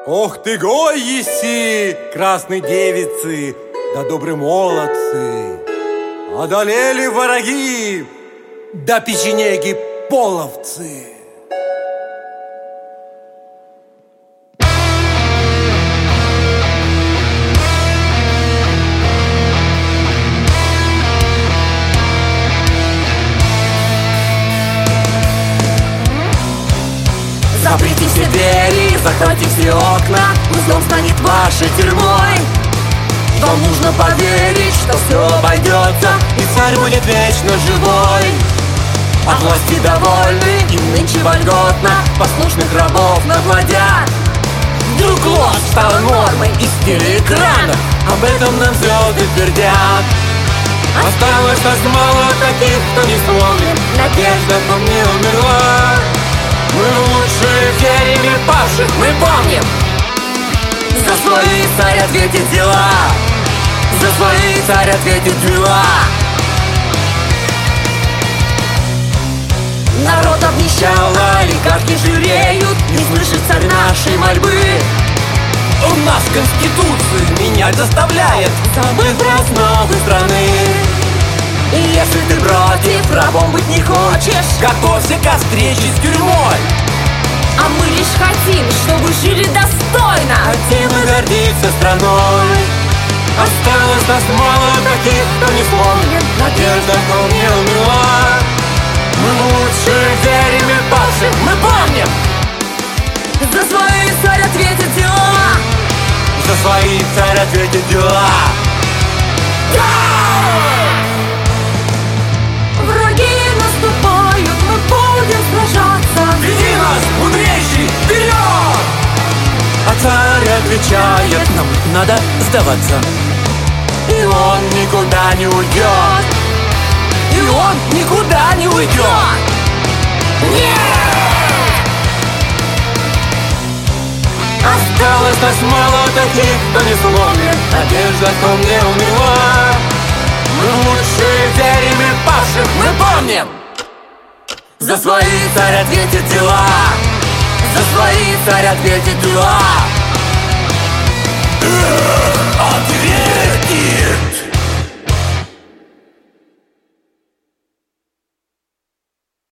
Ох ты гой еси, красной девицы, да добрые молодцы, одолели враги, да печенеги половцы. Заприте все двери, закройте все окна, пусть дом станет вашей тюрьмой. Вам нужно поверить, что все обойдется, и царь будет вечно живой. От власти довольны, им нынче вольготно послушных рабов наплодят. Вдруг ложь стала нормой из телеэкрана, об этом нам звезды твердят. Осталось нас мало таких, кто не сломлен, надежда по мне умерла. Мы лучшие верим и павших, мы помним. За свои царь ответит дела, за свои царь ответит дела. Народ обнищал, олигархи жиреют, не слышит царь нашей мольбы. У нас Конституцию менять заставляет самый основы страны. И если ты против, рабом быть не хочешь, готовься ко встрече с тюрьмой. А мы лишь хотим, чтобы жили достойно, хотим и гордиться страной. Осталось нас мало таких, кто не сломлен, надежда вполне умерла. Мы лучше верим и павших, мы помним. За свои царь ответит дела, за свои царь ответит дела. Враги наступают, мы будем сражаться. Веди нас, мудрейший, вперед! А царь отвечает, нам надо сдаваться. И он никуда не уйдет, и он никуда не уйдет. Нет! Осталось нас мало таких, кто не сломлен, надежда ко мне умерла. Мы лучше верим и павших, мы помним. За свои царь ответит дела, за свои царь ответит дела. Ответит!